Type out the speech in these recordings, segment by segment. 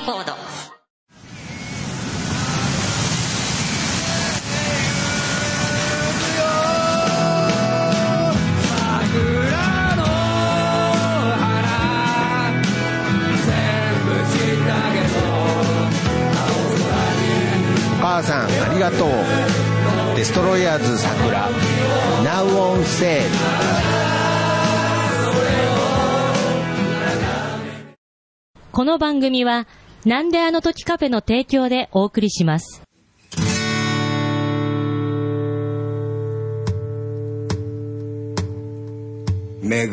コード。 お母さんありがとう。デストロイヤーズ桜 Now on sale。 この番組はなんであの時カフェの提供でお送りします。 恵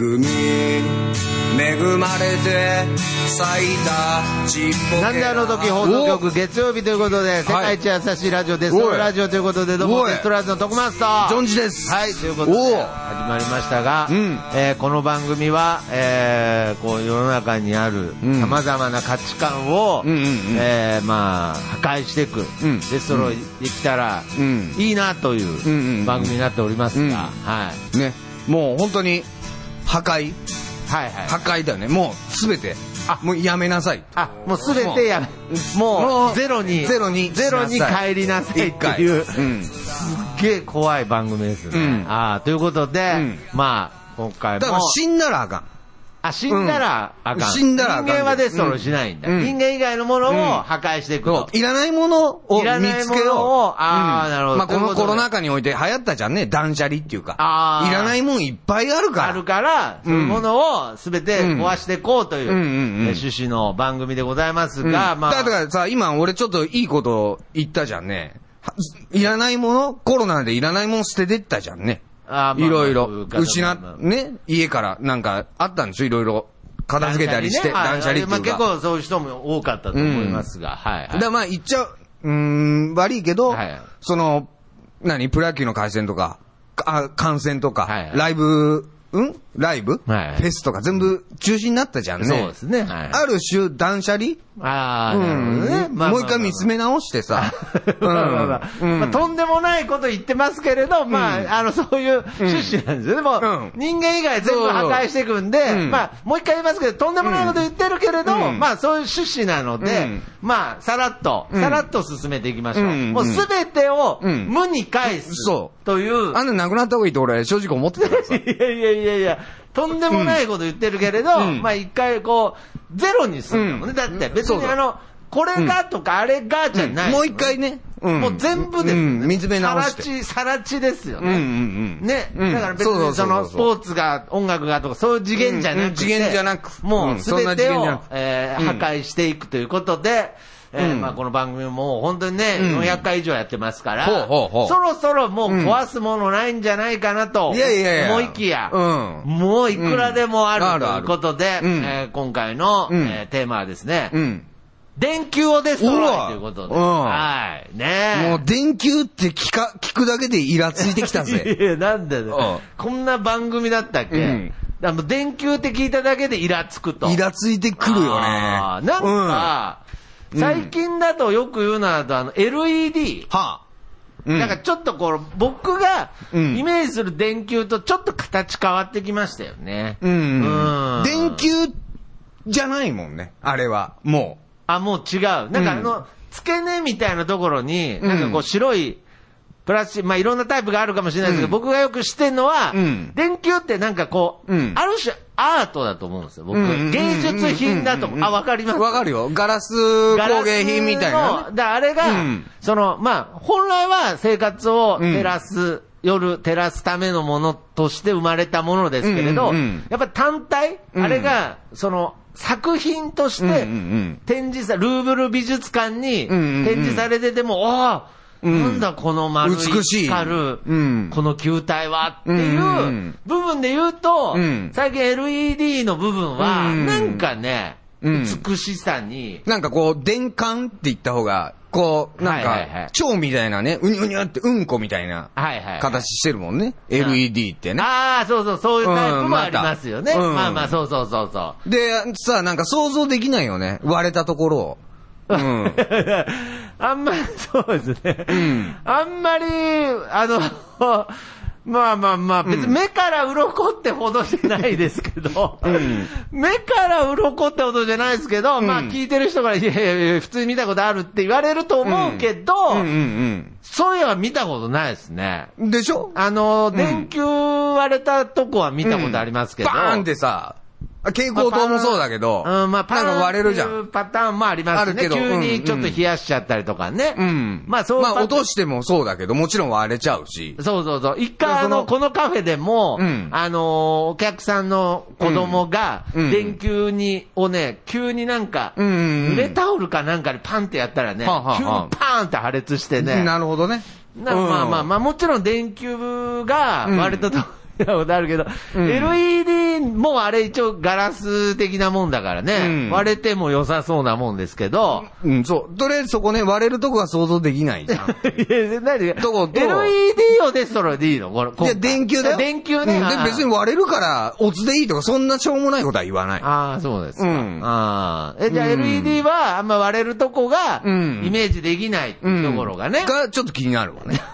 まれて咲いたちっぽけなんであの時放送局月曜日ということで、世界一優しいラジオ、デストロイラジオということで、どうもデストロイヤーズの徳松とジョンジです。 はい、ということで始まりましたが、この番組は、こう世の中にある様々な価値観を、まあ破壊していく、デストロイできたらいいなという番組になっておりますが、はいね、もう本当に破壊だよね。もうすべてもうやめなさい。 もうすべてやめ、もうゼロに帰りなさいっていう、すっげえ怖い番組ですね。ということで、まあ今回もだから死んだらあかん。 死んだらあかん。 死んだらあかん。 人間はデストロイしないんだ。人間以外のものを破壊していくと。 いらないものを見つけよう。 なるほど。 まあこのコロナ禍において流行ったじゃんね、断捨離っていうか。いらないもんいっぱいあるから。 そういうものをすべて壊していこうという趣旨の番組でございますが、まあ。 だからさ、今俺ちょっといいこと言ったじゃんね。いらないもの、コロナでいらないもの捨ててったじゃんね。いろいろね、家からなんかあったんでしょ、いろいろ片付けたりして、断捨離っていうか。 結構そういう人も多かったと思いますが、 だからまあ言っちゃ悪いけど、そのプロ野球の回線とか観戦とかライブフェスとか全部中止になったじゃんね。 そうですね。 ある種断捨離。もう一回見つめ直してさ。 とんでもないこと言ってますけれど、まあそういう趣旨なんですよ。でも人間以外全部破壊していくんで、まあもう一回言いますけど、とんでもないこと言ってるけれど、まあそういう趣旨なので、まあさらっと進めていきましょう。もうすべてを無に返すという。 なくなった方がいいと俺正直思ってたからさ。 いや、とんでもないこと言ってるけれど、まあ一回こう、ゼロにするのね。だって別にこれがとかあれがじゃない。 もう一回ね。 もう全部です。 見つめ直して。 さらちですよね。ね。だから別にそのスポーツが、音楽がとかそういう次元じゃなくて、もうすべてを破壊していくということで、まあこの番組も本当にね、400回以上やってますから、そろそろもう壊すものないんじゃないかなと思いきや、もういくらでもあるということで、今回のテーマはですね、電球をデストロイということで、はいね。 もう電球って聞くだけでイラついてきたぜ。 いやなんでこんな番組だったっけ？電球って聞いただけでイラつくと。 イラついてくるよね。 なんか。最近だとよく言うのはLED。なんかちょっとこう、僕がイメージする電球とちょっと形変わってきましたよね。 電球じゃないもんね、あれは。もう。 もう違う。なんか付け根みたいなところに、なんかこう白い、プラスチック、まあいろんなタイプがあるかもしれないですけど、僕がよく知ってるのは、電球ってなんかこう、ある種アートだと思うんですよ、僕。芸術品だと思う。わかります？ わかるよ。ガラス工芸品みたいな。 あれが、まあ、本来は生活を照らすためのものとして生まれたものですけれど、やっぱり単体、あれが、作品として展示ルーブル美術館に展示されてても、なんだこの丸い光るこの球体はっていう部分で言うと、最近 LED の部分はなんかね、美しさになんかこう電管って言った方がこうなんか蝶みたいなね、うにゅうにゅってうんこみたいな形してるもんね、LED ってね。 そういうタイプもありますよね。まあまあそう。 でさ、なんか想像できないよね、割れたところを。 あんまりそうですね。あんまりまあまあまあ、別に目から鱗ってほどじゃないですけど、目から鱗ってほどじゃないですけど、まあ聞いてる人から、いやいや、普通に見たことあるって言われると思うけど、そういえば見たことないですね。 でしょ？ 電球割れたとこは見たことありますけど。 バーンってさ、蛍光灯もそうだけど、 まあ、 なんか割れるじゃん。 パターンもありますね。あるけど、急にちょっと冷やしちゃったりとかね。 まあそう。まあ落としてもそうだけど、もちろん割れちゃうし。 そうそうそう。一回このカフェでも、お客さんの子供が、電球をね、急になんか、濡れタオルかなんかでパンってやったらね、急にパーンって破裂してね。 なるほどね。 まあまあまあ、もちろん電球が割れたと。ことあるけど、LED もあれ一応ガラス的なもんだからね、割れても良さそうなもんですけど、 そう。とりあえずそこね、割れるとこは想像できないじゃん。 LED をテストでいいの？ いや、電球だよ。 電球ね。 で、別に割れるから、オツでいいとか、そんなしょうもないことは言わない。 ああ、そうですか。じゃあ LED はあんま割れるとこが、イメージできないっていうところがね。 が、ちょっと気になるわね。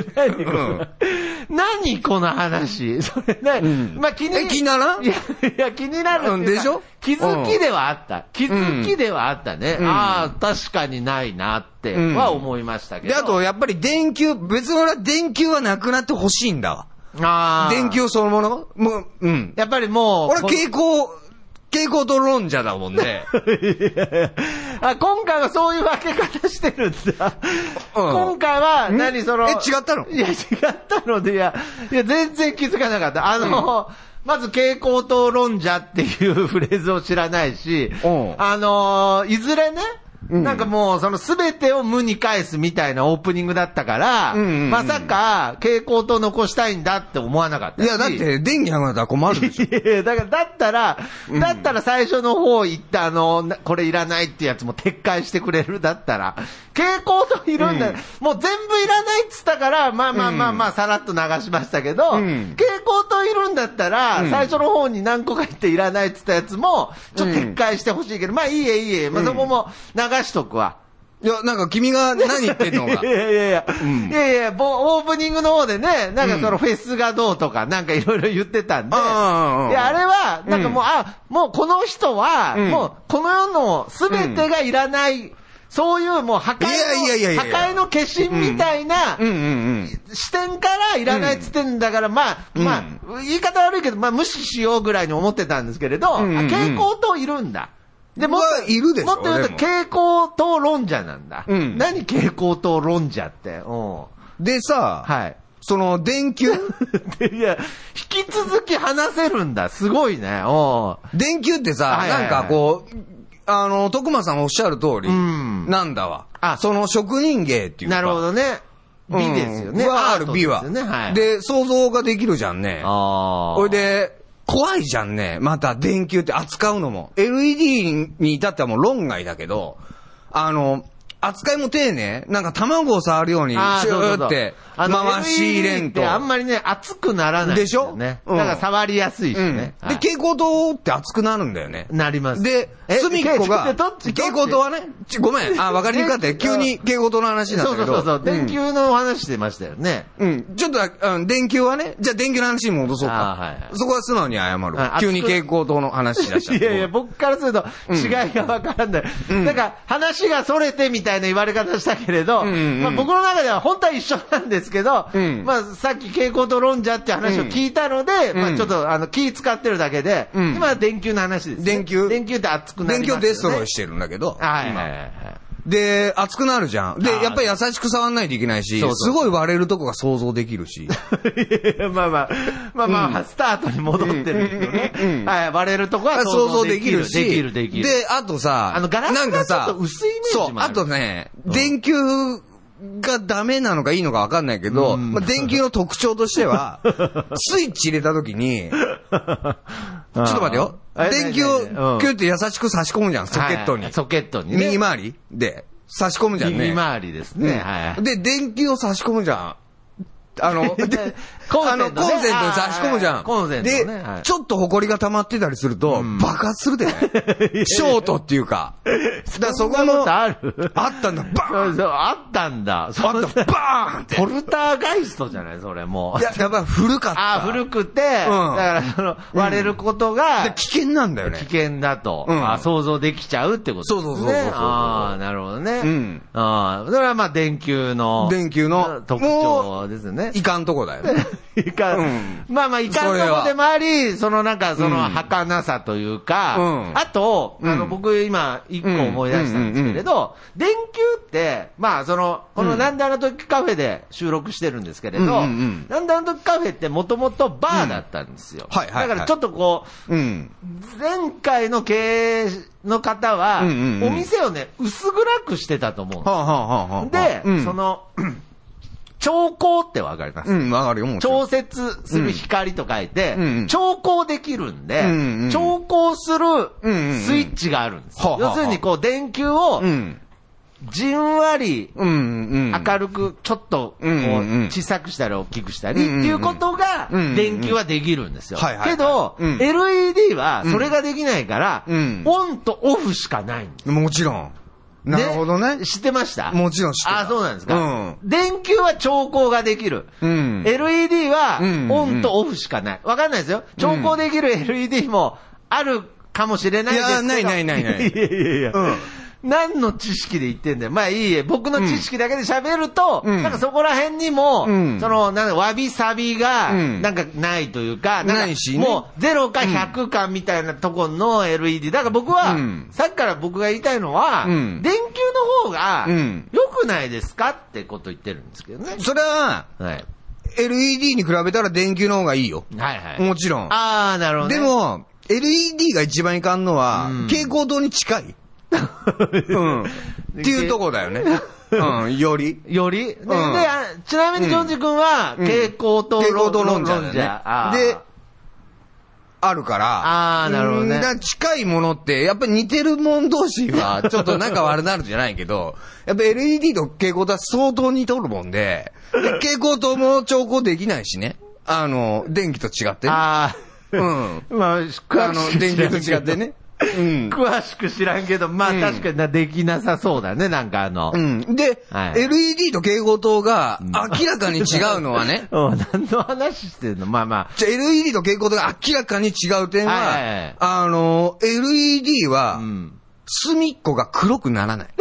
何この話。それね、まあ気にならん？ いや、気になるっていうか。 でしょ？ 気づきではあった。気づきではあったね。ああ、確かにないなっては思いましたけど。 で、あと、やっぱり別に俺は電球はなくなってほしいんだわ。 ああ。 電球そのものもう、 やっぱりもう。 俺蛍光灯論者だもんね。 今回はそういう分け方してるんだ。今回は違ったの？ いや、違ったので、いや、全然気づかなかった。まず蛍光灯論者っていうフレーズを知らないし、いずれね、なんかもう、その全てを無に返すみたいなオープニングだったから、まさか蛍光灯残したいんだって思わなかったし。 いや、だって電気なくなったら困るでしょ。 いや、だったら最初の方言ったこれいらないってやつも撤回してくれるだったら、蛍光灯いるんだ、もう全部いらないっつったから、まあ、さらっと流しましたけど、蛍光灯いるんだったら、最初の方に何個か言っていらないっつったやつも、ちょっと撤回してほしいけど、まあいいえ、まあそこも流しとくわ。 いや、なんか君が何言ってんのか。 いや、オープニングの方でね、なんかそのフェスがどうとか、なんかいろいろ言ってたんで、いや、あれは、なんかもう、もうこの人は、もうこの世の全てがいらない、そういうもう破壊の化身みたいな視点からいらないっつってんだから、まあ、言い方悪いけど、まあ無視しようぐらいに思ってたんですけれど、蛍光灯いるんだ。でもいるでしょ。 もっと言うと蛍光灯論者なんだ。何蛍光灯論者って。 でさ、その電球いや、引き続き話せるんだ。すごいね。 電球ってさ、なんかこう、徳間さんおっしゃる通り、なんだわ。その職人芸っていうか。 なるほどね。美ですよね。 ある美は。で、想像ができるじゃんね。これで、怖いじゃんね。また電球って扱うのも。LED に至ってはもう論外だけど、扱いも丁寧。なんか卵を触るように、シューって回し入れんと。 あんまりね、熱くならないですよね。でしょ？だから触りやすいしね。 で、蛍光灯って熱くなるんだよね。 なります。 で、隅っこが、蛍光灯はね、ごめん、わかりにくかったよ。急に蛍光灯の話になったけど。 そう、電球の話してましたよね。 ちょっと、電球はね、じゃあ電球の話に戻そうか。そこは素直に謝る。急に蛍光灯の話し出した。 いや、僕からすると違いがわからない。なんか、話がそれてみたいな言われ方したけれど、僕の中では本当は一緒なんですけど、まあさっき蛍光灯論者って話を聞いたので、まあちょっと気使ってるだけで、今は電球の話です。電球って熱くなりますよね。電球デストロイしてるんだけど。で、熱くなるじゃん。で、やっぱり優しく触んないといけないし、すごい割れるとこが想像できるし。まあ、スタートに戻ってるけどね。割れるとこは想像できるし。できる。 で、あとさ、 ガラスがちょっと薄いイメージもある。 そう、あとね、電球がダメなのかいいのかわかんないけど、電球の特徴としては、スイッチ入れた時に、ちょっと待ってよ。電球をキュッて優しく差し込むじゃん、ソケットに。 ソケットに。 右回りで差し込むじゃんね。 右回りですね。 で、電球を差し込むじゃん。 コンセント差し込むじゃん。 コンセントね。 で、ちょっと埃が溜まってたりすると、爆発するでね。ショートっていうか。だからそこの、あったんだ、バーンそう、あったんだ。 あった、バーンって。 ポルターガイストじゃないそれもう。 いや、やっぱ古かった。 古くて、だから割れることが、 危険なんだよね。 危険だと。想像できちゃうってことですね。 そう。 ああ、なるほどね。それはまあ電球の特徴ですね。 いかんとこだよね。 まあいかんとこでもあり、その儚さというか、あと、僕今一個思い出したんですけれど、電球って、まあこのなんであの時カフェで収録してるんですけれど、なんであの時カフェってもともとバーだったんですよ。だからちょっとこう、前回の経営の方は、お店をね、薄暗くしてたと思う。で、調光ってわかります？ わかるよ。 調節する光と書いて、調光できるんで、調光するスイッチがあるんですよ。要するにこう電球を、じんわり明るくちょっとこう小さくしたり大きくしたりっていうことが電球はできるんですよ。けど LED はそれができないからオンとオフしかないんです。 もちろん。なるほどね。 知ってました？ もちろん知ってた。 そうなんですか。電球は調光ができる。LED はオンとオフしかない。わかんないですよ。調光できる LED もあるかもしれないですけど。 いや、ない。 いや。何の知識で言ってんだよ。まあいいえ、僕の知識だけで喋ると、なんかそこら辺にも、わびさびが、なんかないというか、 ないし、 もう0か100かみたいなとこの LED。だから僕は、さっきから僕が言いたいのは、電球の方が、良くないですかってこと言ってるんですけどね。 それは、LED に比べたら電球の方がいいよ。もちろん。 なるほど。 でも、LED が一番いかんのは、蛍光灯に近い。っていうとこだよね。より。 で、ちなみにジョンジ君は、蛍光灯論者で、あるから。 なるほどね。 近いものって、やっぱり似てるもん同士は、ちょっと仲悪なるじゃないけど、やっぱ LED と蛍光灯は相当似とるもんで、蛍光灯も調光できないしね。電気と違ってね。 まあ、 電気と違ってね。 詳しく知らんけど、まあ確かにできなさそうだね、なんかで、LED と蛍光灯が明らかに違うのはね。 何の話してんの？まあ。 LED と蛍光灯が明らかに違う点は、LED は、隅っこが黒くならない。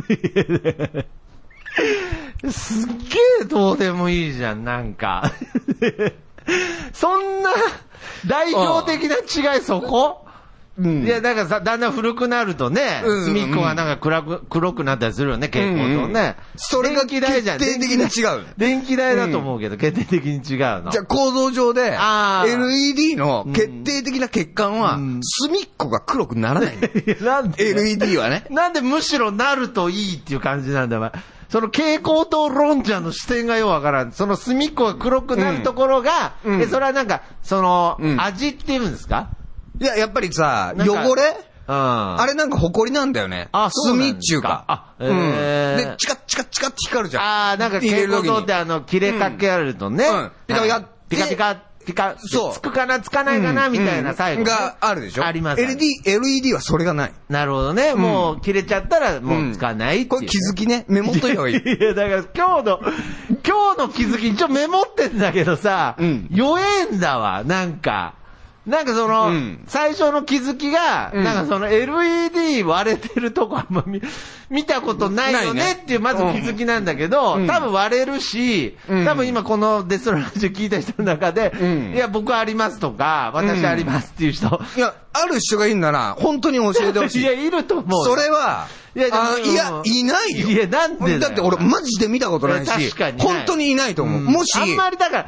すっげえどうでもいいじゃん、なんか。そんな代表的な違いそこ？いや、だからさ、だんだん古くなるとね、隅っこがなんか黒くなったりするよね、蛍光灯ね。 それが決定的に違う。 電気代だと思うけど、決定的に違うの。 じゃあ構造上で、LED の決定的な欠陥は、隅っこが黒くならない。 なんで LED はね。 なんでむしろなるといいっていう感じなんだよ、その蛍光灯論者の視点がよくわからん。その隅っこが黒くなるところが、それはなんか、味っていうんですか？ いや、やっぱりさ、汚れあれなんか埃なんだよね。墨っちゅうか。で、チカッチカッチカッって光るじゃん。 なんか蛍光灯って切れかけられるとね。ピカピカつくかなつかないかなみたいな最後があるでしょ。 あります。 LED はそれがない。 なるほどね。もう切れちゃったらもうつかないっていう。 これ気づきね。メモっといた方がいい。 いや、だから今日の気づき一応メモってんだけどさ、弱えんだわ、なんか最初の気づきが、LED 割れてるとこあんま見たことないよねっていうまず気づきなんだけど、多分割れるし、多分今このデストロラジオ聞いた人の中で、いや、僕ありますとか、私ありますっていう人。 いや、ある人がいるなら、本当に教えてほしい。 いや、いると思う。 それは、いや、いないよ。 いや、なんでだって俺マジで見たことないし、本当にいないと思う。もし、 あんまりだから、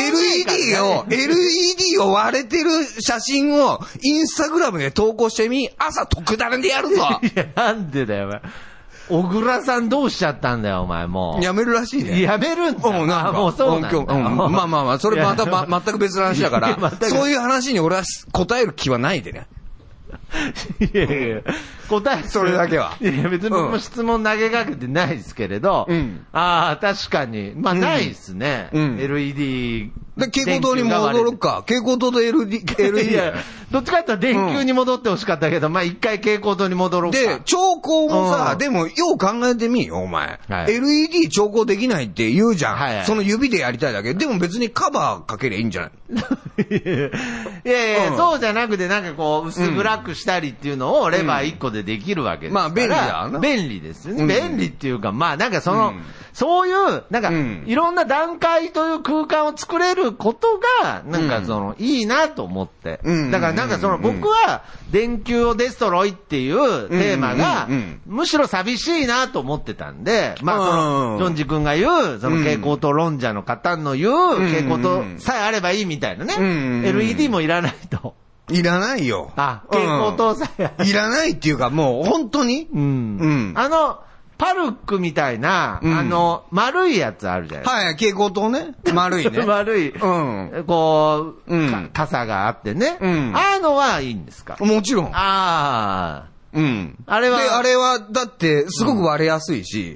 LED を割れてる写真をインスタグラムで投稿してみ、朝特ダネでやるぞ。 いや、なんでだよ、お前。小倉さんどうしちゃったんだよ、お前もう。 やめるらしいね。 やめるんだ。もうそうなんだ。 まあ、それまた全く別の話だから、そういう話に俺は答える気はないでね。 いや答えそれだけは。 いや別に僕も質問投げかけてないですけれど、確かにまあないですね、LED で、蛍光灯に戻るか。蛍光灯と LED。いや、 どっちかって言ったら電球に戻ってほしかったけど、まあ一回蛍光灯に戻ろうか。 で、調光もさ、でもよう考えてみよ、お前。LED 調光できないって言うじゃん。その指でやりたいだけ。でも別にカバーかけりゃいいんじゃないいやいや、そうじゃなくてなんかこう、薄暗くしたりっていうのをレバー1個でできるわけですから。 まあ便利だな。 便利ですよね。便利っていうか、まあなんかそういう、なんか、いろんな段階という空間を作れることが、なんかいいなと思って。だからなんか僕は、電球をデストロイっていうテーマが、むしろ寂しいなと思ってたんで、まあジョンジ君が言う、蛍光灯論者の方の言う、蛍光灯さえあればいいみたいなね。LED もいらないと。 いらないよ。 蛍光灯さえ。 いらないっていうか、もう本当にパルックみたいな、丸いやつあるじゃないですか。 はい、蛍光灯ね。丸いね。 丸い。こう、傘があってね。ああいうのはいいんですか？ もちろん。 あれは。で、あれは、だって、すごく割れやすいし。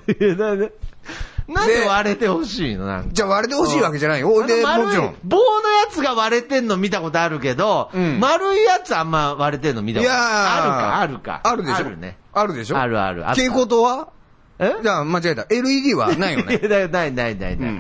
なんで割れてほしいのなんか。 じゃあ割れてほしいわけじゃないよ。で、もちろん。 棒のやつが割れてんの見たことあるけど、丸いやつあんま割れてんの見たことない。あるか。 あるでしょ。 あるね。 あるでしょ。 ある。 蛍光灯はじゃあ間違えた。LED はないよね。 ない。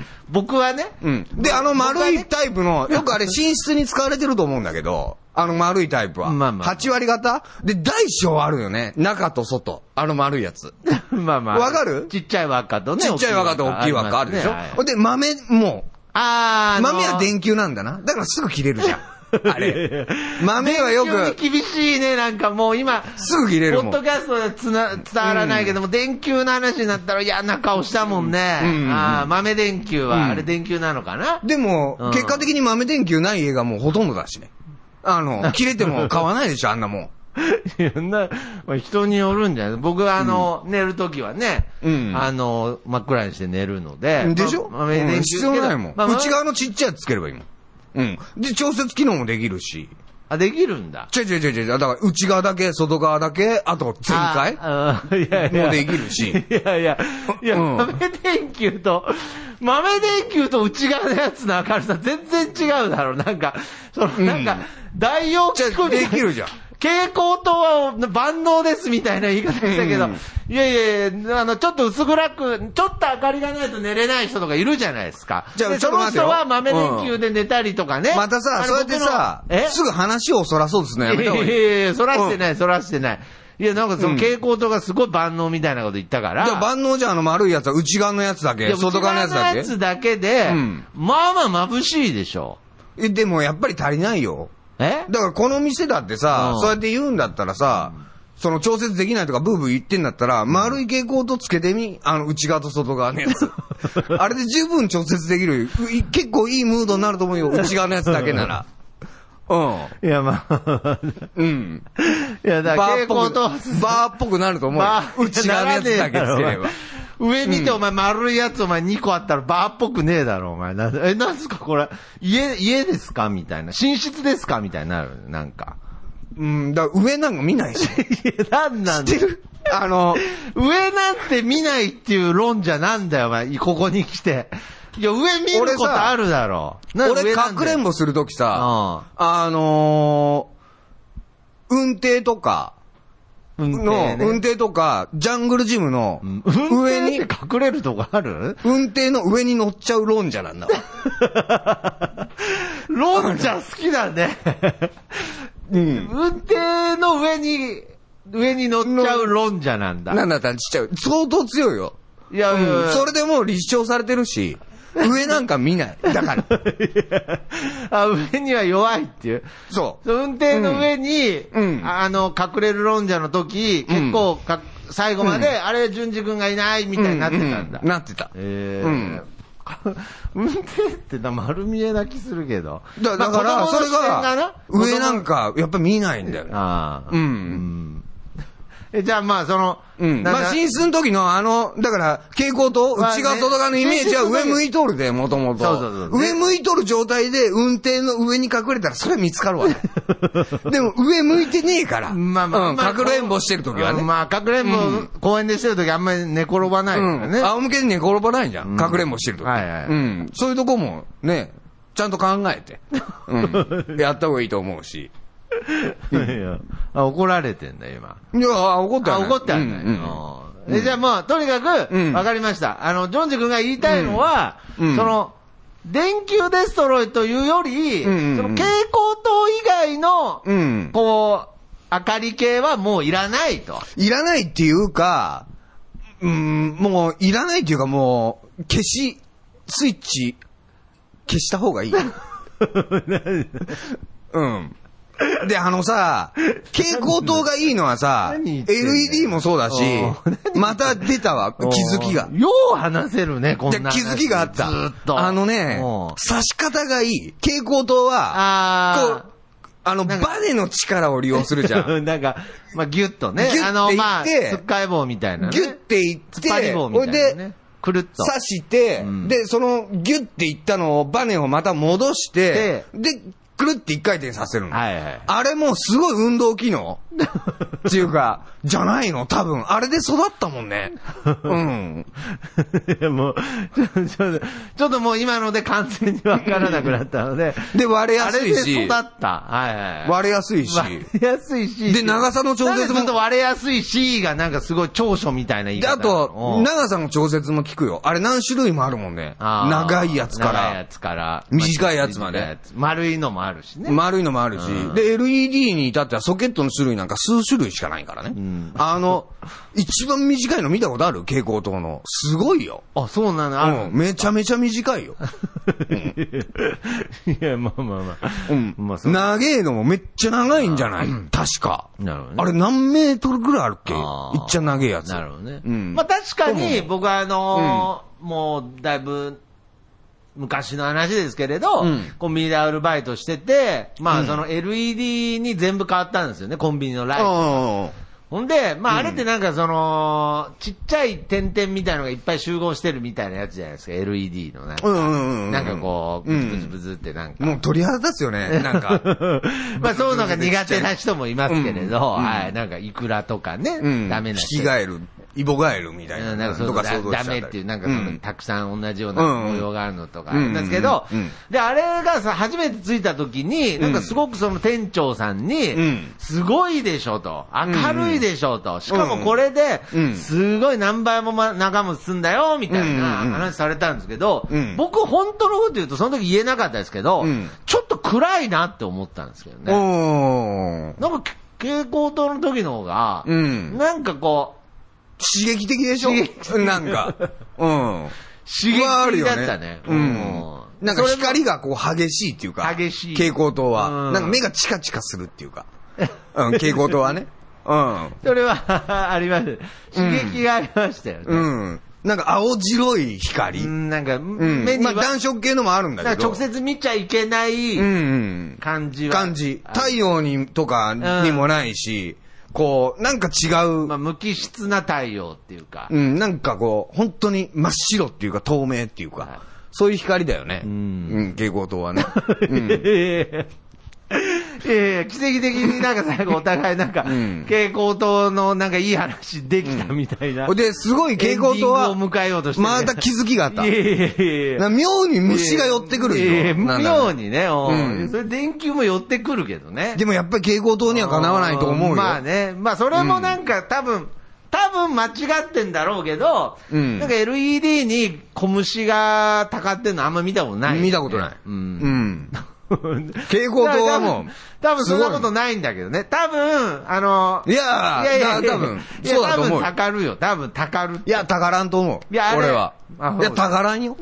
僕はね。 で、丸いタイプの、よくあれ寝室に使われてると思うんだけど、丸いタイプは。8割型で、大小あるよね。中と外。丸いやつ。わかる？ ちっちゃい輪っかとね。 ちっちゃい輪っかと大きい輪っかあるでしょ。で、豆も。豆は電球なんだな。だからすぐ切れるじゃん。あれ。豆はよく。 電球に厳しいね、なんかもう今。 すぐ切れるもん。 ポッドキャストで伝わらないけども、電球の話になったら嫌な顔したもんね。豆電球は、あれ電球なのかな？ でも、結果的に豆電球ない家がもうほとんどだしね。切れても買わないでしょ、あんなもん。 人によるんじゃない？僕は寝るときはね、真っ暗にして寝るので。 でしょ？豆電球。必要ないもん。内側のちっちゃいやつつければいいもん。で、調節機能もできるし。 できるんだ。 違う。だから、内側だけ、外側だけ、あと、全開もできるし。 いや、豆電球と内側のやつの明るさ全然違うだろう。なんか、代用機構できるじゃん。 蛍光灯は万能ですみたいな言い方したけど、いや、ちょっと薄暗く、ちょっと明かりがないと寝れない人とかいるじゃないですか。 じゃあ、 その人は豆電球で寝たりとかね。 またさ、そうやってさ、すぐ話をそらそうですね。やめた方がいい。 いや、そらしてない。いや、なんか蛍光灯がすごい万能みたいなこと言ったから。 じゃあ万能じゃ丸いやつは内側のやつだけ、外側のやつだけ。 内側のやつだけで、まあ眩しいでしょ。 でもやっぱり足りないよ。だからこの店だってさ、そうやって言うんだったらさ、調節できないとかブーブー言ってんだったら、丸い蛍光灯つけてみ、内側と外側のやつ。あれで十分調節できる。結構いいムードになると思うよ、内側のやつだけなら。 いや、まあ。いや、だから蛍光灯。 バーっぽくなると思うよ。内側のやつだけつければ。 上見てお前丸いやつお前2個あったらバーっぽくねえだろお前。なんすかこれ。家ですかみたいな。寝室ですかみたいになる。なんか。 だから上なんか見ないし。 なんなん知ってる？ 上なんて見ないっていう論じゃなんだよお前。ここに来て。いや、上見ることあるだろ。 俺、かくれんぼするときさ、運転とか、運転とか、ジャングルジムの上に、 隠れるとこある？ 運転の上に乗っちゃうロンジャなんだわ。 ロンジャ好きだね。運転の上に乗っちゃうロンジャなんだ。 なんだったらちっちゃい。相当強いよ。 いや、 それでもう立証されてるし、上なんか見ない。だから。 上には弱いっていう。 そう。 運転の上に、隠れるロンジャの時、結構最後まで、あれ、淳二君がいないみたいになってたんだ。 なってた。 運転って丸見えな気するけど。 だから、それが、上なんか、やっぱ見ないんだよね。 じゃあまあ寝室の時のだから蛍光灯、内側外側のイメージは上向いとるで、もともと。上向いとる状態で運転の上に隠れたらそれ見つかるわね。でも上向いてねえから。かくれんぼしてる時はね。 かくれんぼ公園でしてる時あんまり寝転ばないからね。 仰向けに寝転ばないじゃん。かくれんぼしてる時。そういうとこもね、 ちゃんと考えて、やった方がいいと思うし。 いや怒られてんだよ、今。 いや、怒ってはない。 怒ってはない。じゃあもう、とにかく、わかりました。ジョンジ君が言いたいのは、その、電球デストロイというより、その蛍光灯以外の、こう、明かり系はもういらないと。 いらないっていうか、もういらないっていうかもう、スイッチ、消した方がいい。で、さ、蛍光灯がいいのはさ、LED もそうだし、また出たわ、気づきが。 よう話せるね、こんな。 気づきがあった。ずっと。差し方がいい。蛍光灯は、バネの力を利用するじゃん。 なんか、まあ、ギュッとね。 ギュッていって、 つっかえ棒みたいなね。 ギュッていって、 つっぱり棒みたいなね。くるっと。 刺して、で、そのギュッていったのを、バネをまた戻して、で、くるって一回転させるの。あれもうすごい運動機能っていうか、じゃないの多分。あれで育ったもんね。 いやもうちょっともう今ので完全にわからなくなったので。 で、割れやすいし。 あれで育った。 割れやすいし。 割れやすいし。 で、長さの調節も。 ちょっと割れやすいしがなんかすごい長所みたいな言い方。 で、あと、長さの調節も効くよ。あれ何種類もあるもんね。長いやつから。 長いやつから。 短いやつまで。 丸いのもあるしね。 丸いのもあるし。で、LED に至ってはソケットの種類なんか数種類しかないからね。一番短いの見たことある？蛍光灯の。すごいよ。 あ、そうなの？ めちゃめちゃ短いよ。 いや、まあ。 長えのもめっちゃ長いんじゃない？確か。なるほどね。あれ何メートルぐらいあるっけ？いっちゃ長えやつ。 なるほどね。まあ確かに、僕はもうだいぶ、昔の話ですけれど、コンビニでアルバイトしてて、まあその LED に全部変わったんですよね、コンビニのライト。ほんで、まああれってなんかその、ちっちゃい点々みたいのがいっぱい集合してるみたいなやつじゃないですか、LED のなんか。なんかこう、ブツブツってなんか。 もう鳥肌立つよね、なんか。 まあそういうのが苦手な人もいますけれど、はい、なんかイクラとかね、ダメな人。 ヒキガエル。イボガエルみたいな。 なんかそうダメっていう、なんかその、たくさん同じような模様があるのとかあるんですけど、で、あれがさ、初めて着いた時に、なんかすごくその店長さんに、すごいでしょと、明るいでしょと、しかもこれで、すごい何倍も長持ちすんだよ、みたいな話されたんですけど、僕本当のこと言うとその時言えなかったですけど、ちょっと暗いなって思ったんですけどね。なんか蛍光灯の時の方が、なんかこう、 刺激的でしょ？なんか。刺激的だったね。 なんか光がこう激しいっていうか。 激しい。 蛍光灯は。なんか目がチカチカするっていうか。蛍光灯はね。 それはあります。刺激がありましたよね。 なんか青白い光。 なんか、目にまあ暖色系のもあるんだけど。 直接見ちゃいけない感じは。 感じ。太陽にとかにもないし、こう、なんか違う。 まあ、無機質な太陽っていうか。 なんかこう、本当に真っ白っていうか透明っていうか、そういう光だよね。蛍光灯はね。 奇跡的になんか最後お互いなんか、蛍光灯のなんかいい話できたみたいな。 で、すごい蛍光灯は、 迎えようとしてまた気づきがあった。妙に虫が寄ってくるよ。 妙にね。それ電球も寄ってくるけどね。 でもやっぱり蛍光灯にはかなわないと思うよ。 まあね。まあそれもなんか多分間違ってんだろうけど、なんか LED に小虫がたかってんのあんま見たことない。 見たことない。蛍光灯はもう。 多分そんなことないんだけどね。多分、 いや、多分、そうだと思う。 多分たかるよ。多分たかる。 いや、たからんと思う。俺は。いや、たからんよ。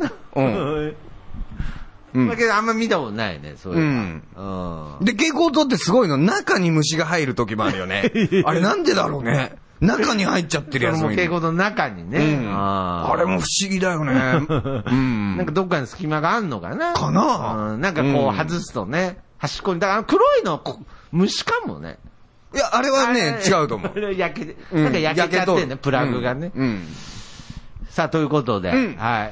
だけどあんま見たことないね、そういう。 で、蛍光灯ってすごいの。中に虫が入る時もあるよね。あれなんでだろうね。中に入っちゃってるやつもいる。 蛍光灯の中にね。 あれも不思議だよね。 なんかどっかに隙間があんのかな。 かな。 なんかこう外すとね、端っこに、だから黒いの虫かもね。 いや、あれはね、違うと思う。 なんか焼けちゃってんね、プラグがね。さあ、ということで、はい。いや、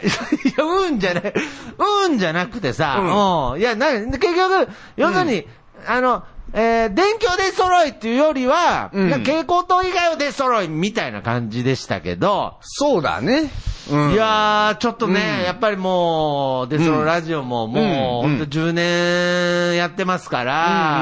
じゃなくてさ、いや、結局、要するに、電球で揃いっていうよりは、蛍光灯以外はで揃いみたいな感じでしたけど。 そうだね。 いやー、ちょっとね、やっぱりもう、デスロラジオももう、ほんと10年やってますから、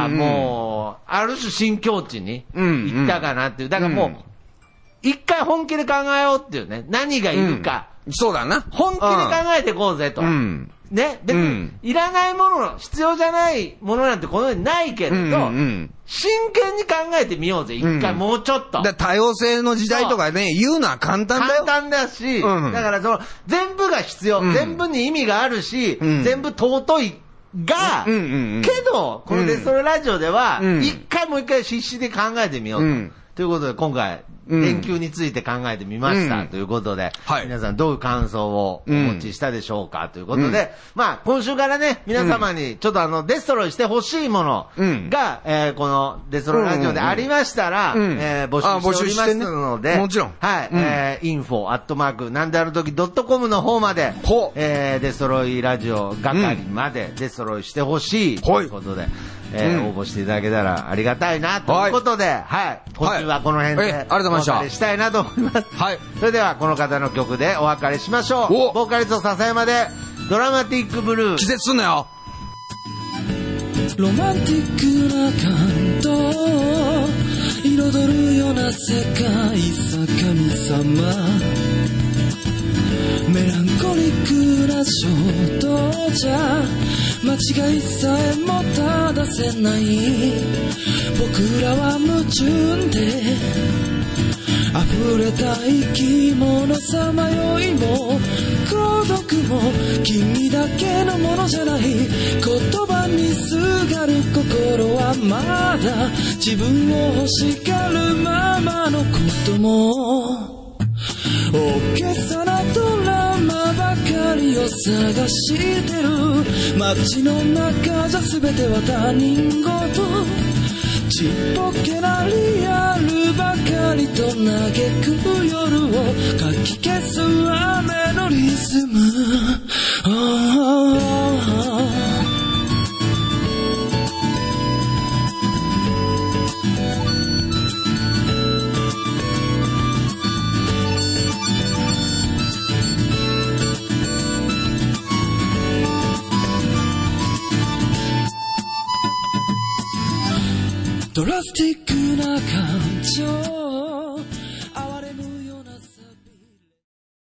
もう、ある種新境地に行ったかなっていう。だからもう、一回本気で考えようっていうね、何がいるか。 そうだな。 本気で考えていこうぜと。ね、別に、いらないもの、必要じゃないものなんてこの世にないけれど、真剣に考えてみようぜ、一回もうちょっと。 多様性の時代とかね、言うのは簡単だよ。 簡単だし、だからその、全部が必要、全部に意味があるし、全部尊いが、けど、このデストロラジオでは、もう一回必死で考えてみようと。ということで、今回、連休について考えてみましたということで、皆さんどういう感想をお持ちしたでしょうかということで、まあ今週からね、皆様にちょっとデストロイしてほしいものが、このデストロラジオでありましたら、募集しておりますので、 もちろん。 はい、info@ なんであるとき.com の方まで、デストロイラジオ係までデストロイしてほしいということで、応募していただけたらありがたいなということで、はい、今週はこの辺でお別れしたいなと思います。はい。それではこの方の曲でお別れしましょう。ボーカリスト笹山でドラマティックブルー。 季節すんなよ。 ロマンティックな感動彩るような世界さ神様メランコリックな衝動じゃ間違いさえも正せない僕らは矛盾で溢れた生き物さまよいも孤独も君だけのものじゃない言葉にすがる心はまだ自分を欲しがるままのことも大げさなドラマばかりを探してる街の中じゃ全ては他人事ちっぽけなリアルばかりと嘆く夜をかき消す雨のリズムドラスティックな感情